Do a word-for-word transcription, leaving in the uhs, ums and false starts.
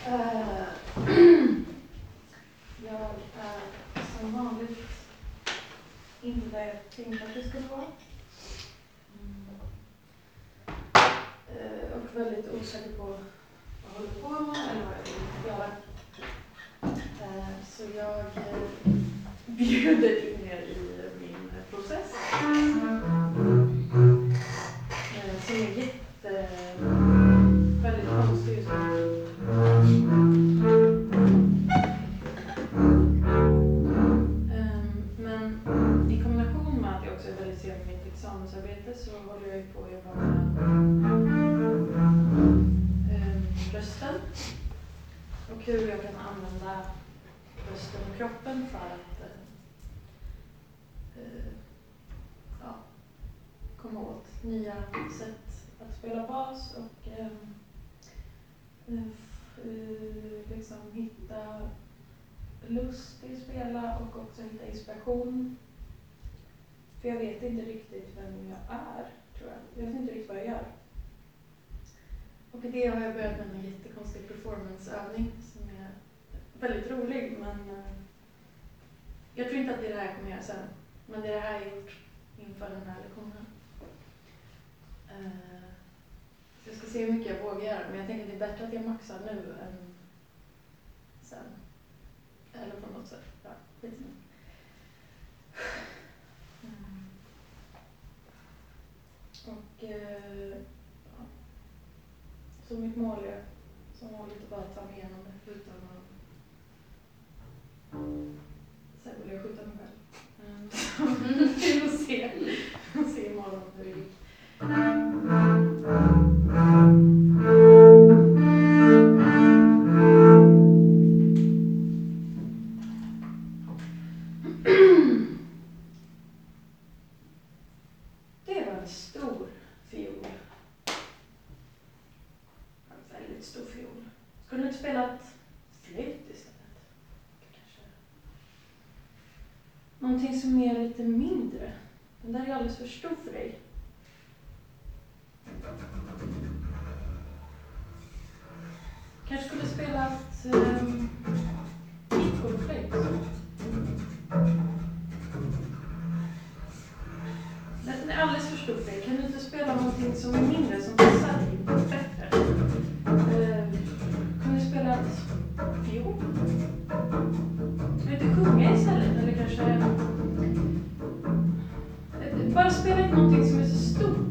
Uh, jag är som vanligt inte där jag tänkte att det skulle vara. Mm. Uh, och väldigt osäker på vad jag håller på med eller vad jag vill göra. Uh, så jag uh, bjuder in er i min process. Uh, som är jätte, väldigt konstig just nu. Men i kombination med att jag också är väldigt sen med mitt examensarbete så håller jag ju på att jobba med um, rösten och hur jag kan använda rösten och kroppen för att uh, uh, ja, komma åt nya sätt att spela bas och um, uh, uh, liksom hitta lust i att spela och också hitta inspiration. För jag vet inte riktigt vem jag är, tror jag. Jag vet inte riktigt vad jag gör. Och i det har jag börjat med en jättekonstig performanceövning som är väldigt rolig, men uh, jag tror inte att det är det här jag kommer göra sen. Men det är det här jag gjort inför den här lektionen. Uh, så jag ska se hur mycket jag vågar göra, men jag tänker att det är bättre att jag maxar nu än sen. Eller på något sätt. Ja, skit nu. Mm. Och eh, ja. Så mitt mål är som vanligt att bara ta mig igenom det utan att sen vill jag skjuta mig själv. Mm. Vi får se. Vi får se imorgon hur det gick. Någonting som är lite mindre. Den där är alldeles för stor för dig. Kanske skulle spela ett um, piccolo-flöjt. Den är alldeles för stor för dig. Kan du inte spela någonting som är mindre, som passar dig bättre? Uh, kan du spela ett fiol? Kan du inte sjunga istället? Eller kanske... Bara spela någonting som är så stort.